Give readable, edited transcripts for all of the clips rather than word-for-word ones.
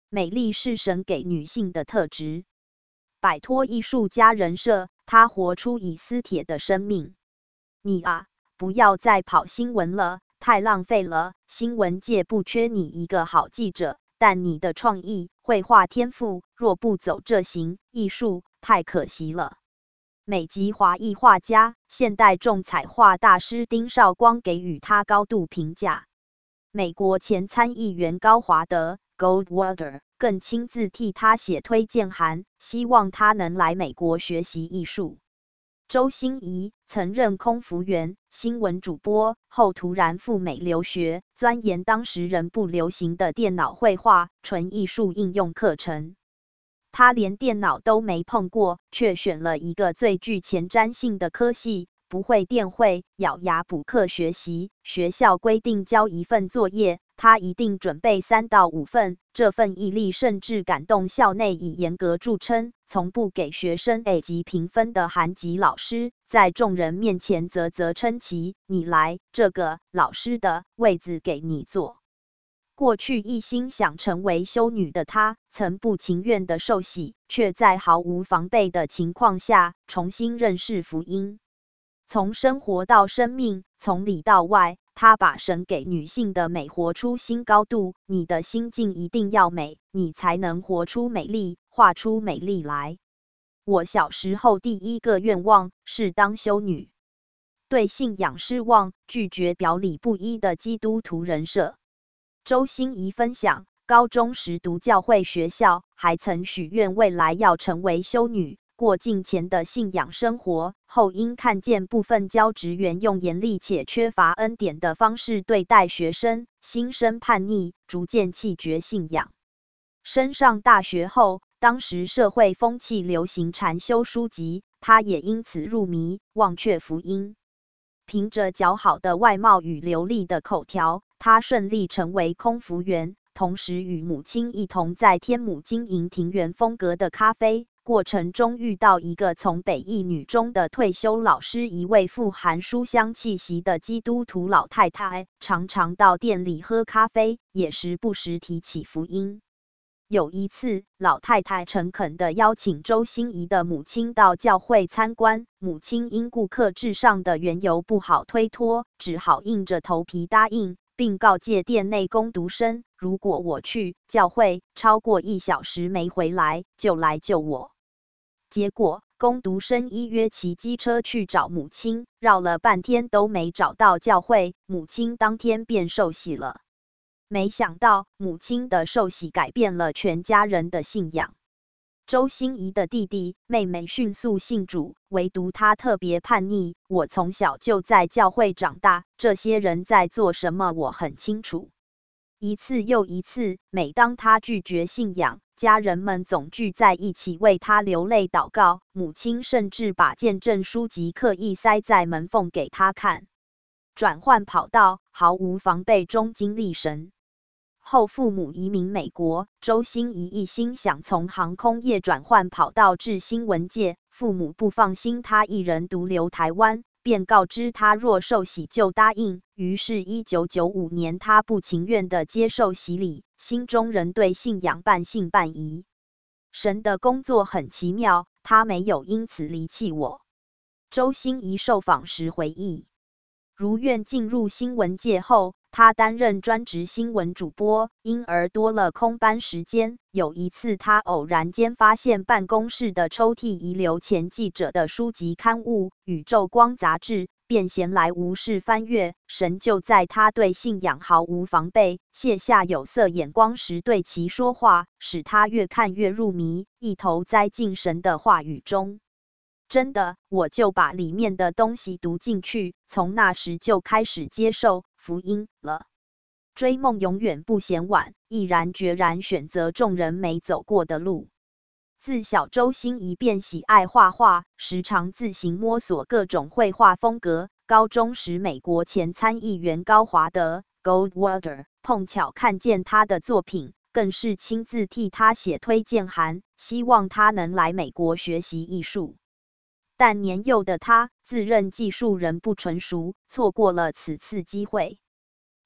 美丽是神给女性的特质。摆脱艺术家人设，她活出以斯帖的生命。你啊，不要再跑新闻了，太浪费了。新闻界不缺你一个好记者，但你的创意、绘画天赋，若不走这行艺术，太可惜了。美籍华裔画家、现代重彩画大师丁绍光给予他高度评价。美国前参议员高华德 （Goldwater） 更亲自替他写推荐函，希望他能来美国学习艺术。周欣怡曾任空服员、新闻主播，后突然赴美留学，钻研当时仍不流行的电脑绘画、纯艺术应用课程。他连电脑都没碰过，却选了一个最具前瞻性的科系，不会电会，咬牙补课学习。学校规定交一份作业，他一定准备3到5份。这份毅力甚至感动校内以严格著称、从不给学生 A 级评分的韩籍老师，在众人面前啧啧称奇：“你来，这个老师的位子给你坐。”过去一心想成为修女的她，曾不情愿的受洗，却在毫无防备的情况下重新认识福音。从生活到生命，从里到外，她把神给女性的美活出新高度。你的心境一定要美，你才能活出美丽，画出美丽来。我小时候第一个愿望是当修女，对信仰失望，拒绝表里不一的基督徒人设。周欣怡分享，高中时读教会学校，还曾许愿未来要成为修女，过敬虔的信仰生活。后因看见部分教职员用严厉且缺乏恩典的方式对待学生，心生叛逆，逐渐弃绝信仰。升上大学后，当时社会风气流行禅修书籍，他也因此入迷，忘却福音。凭着较好的外貌与流利的口条，他顺利成为空服员，同时与母亲一同在天母经营庭园风格的咖啡。过程中遇到一个从北一女中的退休老师，一位富含书香气息的基督徒老太太，常常到店里喝咖啡，也时不时提起福音。有一次，老太太诚恳地邀请周欣怡的母亲到教会参观，母亲因顾客至上的缘由不好推脱，只好硬着头皮答应，并告诫店内工读生，如果我去教会超过1小时没回来，就来救我。结果，工读生依约骑机车去找母亲，绕了半天都没找到教会，母亲当天便受洗了。没想到，母亲的受洗改变了全家人的信仰。周欣怡的弟弟妹妹迅速信主，唯独他特别叛逆。我从小就在教会长大，这些人在做什么我很清楚。一次又一次，每当他拒绝信仰，家人们总聚在一起为他流泪祷告，母亲甚至把见证书籍刻意塞在门缝给他看。转换跑道，毫无防备中经历神。后父母移民美国，周欣怡一心想从航空业转换跑道至新闻界，父母不放心他一人独留台湾，便告知他若受洗就答应。于是1995年他不情愿地接受洗礼，心中仍对信仰半信半疑。神的工作很奇妙，他没有因此离弃我。周欣怡受访时回忆，如愿进入新闻界后，他担任专职新闻主播，因而多了空班时间。有一次，他偶然间发现办公室的抽屉遗留前记者的书籍刊物《宇宙光》杂志，便闲来无事翻阅。神就在他对信仰毫无防备、卸下有色眼光时对其说话，使他越看越入迷，一头栽进神的话语中。真的，我就把里面的东西读进去，从那时就开始接受福音了。追梦永远不嫌晚，毅然决然选择众人没走过的路。自小周欣怡便喜爱画画，时常自行摸索各种绘画风格。高中时，美国前参议员高华德 （Goldwater） 碰巧看见他的作品，更是亲自替他写推荐函，希望他能来美国学习艺术。但年幼的他自认技术仍不纯熟，错过了此次机会。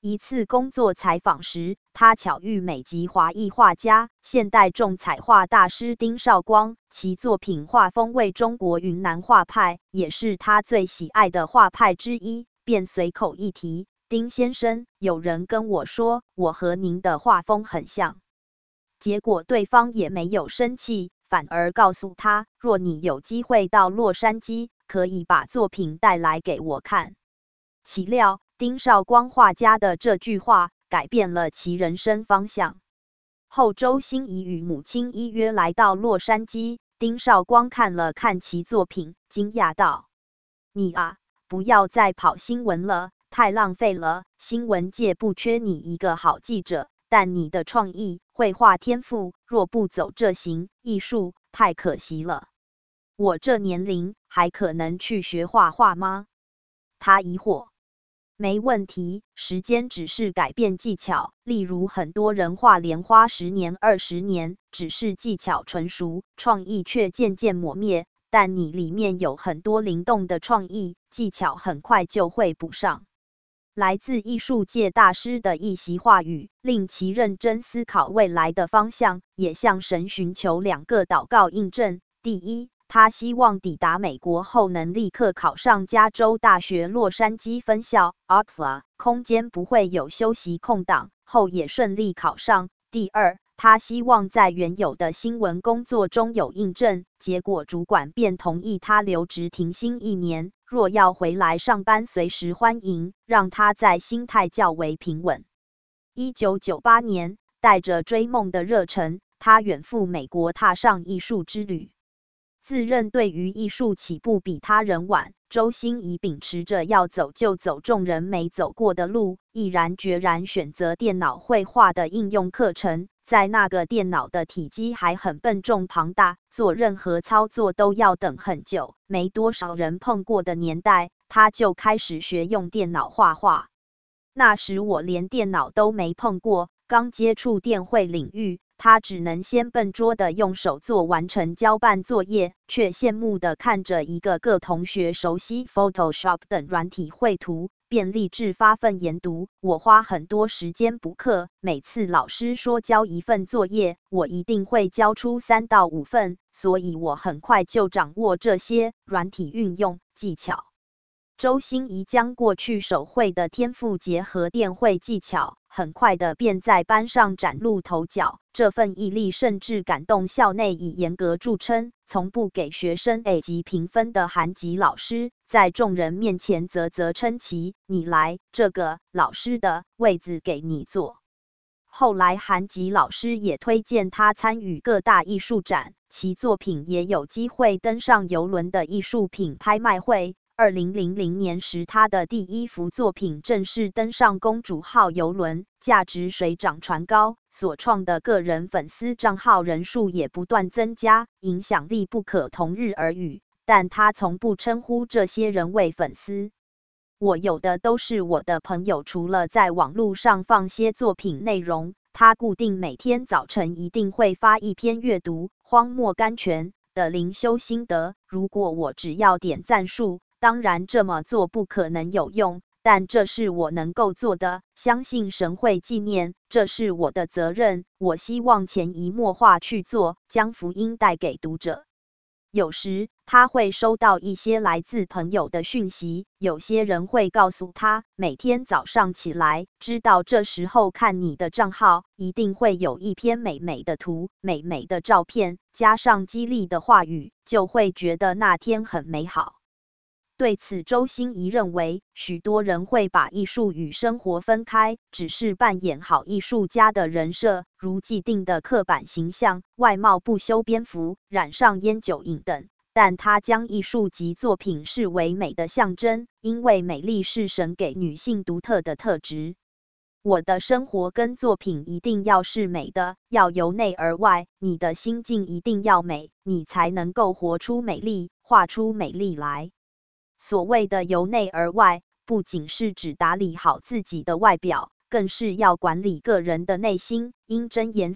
一次工作采访时，他巧遇美籍华裔画家、现代重彩画大师丁绍光，其作品画风为中国云南画派，也是他最喜爱的画派之一，便随口一提：“丁先生，有人跟我说我和您的画风很像。”结果对方也没有生气，反而告诉他，若你有机会到洛杉矶，可以把作品带来给我看。岂料丁绍光画家的这句话改变了其人生方向。后周星移与母亲依约来到洛杉矶，丁绍光看了看其作品，惊讶道：“你啊，不要再跑新闻了，太浪费了，新闻界不缺你一个好记者。但你的创意、绘画天赋，若不走这行艺术，太可惜了。我这年龄还可能去学画画吗？”他疑惑。没问题，时间只是改变技巧，例如很多人画莲花10年、20年，只是技巧纯熟，创意却渐渐磨灭，但你里面有很多灵动的创意，技巧很快就会补上。来自艺术界大师的一席话语，令其认真思考未来的方向，也向神寻求2个祷告印证。第一，他希望抵达美国后能立刻考上加州大学洛杉矶分校 ArtFla， 空间不会有休息空档，后也顺利考上。第二，他希望在原有的新闻工作中有印证，结果主管便同意他留职停薪1年，若要回来上班随时欢迎，让他在心态较为平稳。1998年，带着追梦的热忱，他远赴美国踏上艺术之旅。自认对于艺术起步比他人晚，周星移秉持着要走就走众人没走过的路，毅然决然选择电脑绘画的应用课程。在那个电脑的体积还很笨重庞大，做任何操作都要等很久，没多少人碰过的年代，他就开始学用电脑画画。那时我连电脑都没碰过，刚接触电绘领域，他只能先笨拙地用手做完成交办作业，却羡慕地看着一个个同学熟悉 Photoshop 等软体绘图，便立志发奋研读。我花很多时间补课，每次老师说交一份作业，我一定会交出3到5份，所以我很快就掌握这些软体运用技巧。周星移将过去手绘的天赋结合电绘技巧，很快的便在班上崭露头角。这份毅力甚至感动校内以严格著称、从不给学生 A 级评分的韩籍老师，在众人面前啧称奇：“你来，这个老师的位子给你坐。”后来韩籍老师也推荐他参与各大艺术展，其作品也有机会登上邮轮的艺术品拍卖会。2000年时，他的第一幅作品正式登上公主号邮轮，价值水涨船高，所创的个人粉丝账号人数也不断增加，影响力不可同日而语。但他从不称呼这些人为粉丝。我有的都是我的朋友，除了在网络上放些作品内容，他固定每天早晨一定会发一篇阅读荒漠甘泉的灵修心得。如果我只要点赞数，当然这么做不可能有用，但这是我能够做的，相信神会纪念，这是我的责任，我希望潜移默化去做，将福音带给读者。有时他会收到一些来自朋友的讯息，有些人会告诉他，每天早上起来，知道这时候看你的账号，一定会有一篇美美的图、美美的照片，加上激励的话语，就会觉得那天很美好。对此，周星移认为，许多人会把艺术与生活分开，只是扮演好艺术家的人设，如既定的刻板形象、外貌不修边幅、染上烟酒瘾等。但他将艺术及作品视为美的象征，因为美丽是神给女性独特的特质。我的生活跟作品一定要是美的，要由内而外，你的心境一定要美，你才能够活出美丽，画出美丽来。所谓的由内而外，不仅是指打理好自己的外表，更是要管理个人的内心。因箴言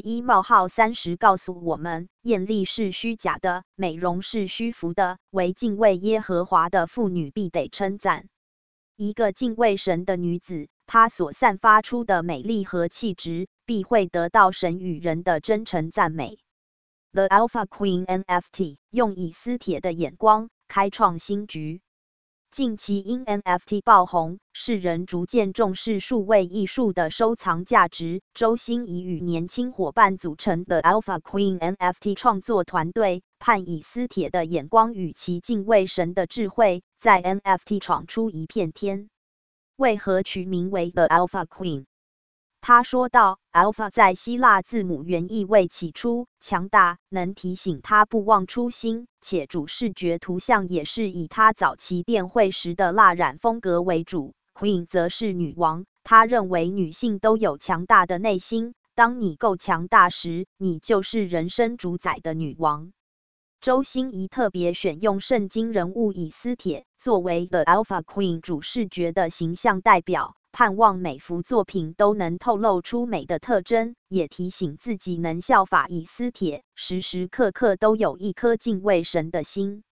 31:30告诉我们，艳丽是虚假的，美容是虚浮的，唯敬畏耶和华的妇女必得称赞。一个敬畏神的女子， 她所散发出的美丽和气质，必会得到神与人的真诚赞美。The Alpha Queen NFT 用以斯帖的眼光开创新局。近期因 NFT 爆红，世人逐渐重视数位艺术的收藏价值。周欣怡与年轻伙伴组成的 Alpha Queen NFT 创作团队，盼以斯帖的眼光与其敬畏神的智慧，在 NFT 闯出一片天。为何取名为 The Alpha Queen？他说道 ，Alpha 在希腊字母原意为起初、强大，能提醒他不忘初心，且主视觉图像也是以他早期电绘时的蜡染风格为主。Queen 则是女王，他认为女性都有强大的内心，当你够强大时，你就是人生主宰的女王。周欣怡特别选用圣经人物以斯帖作为 The Alpha Queen 主视觉的形象代表。盼望每幅作品都能透露出美的特征，也提醒自己能效法以斯帖，时时刻刻都有一颗敬畏神的心。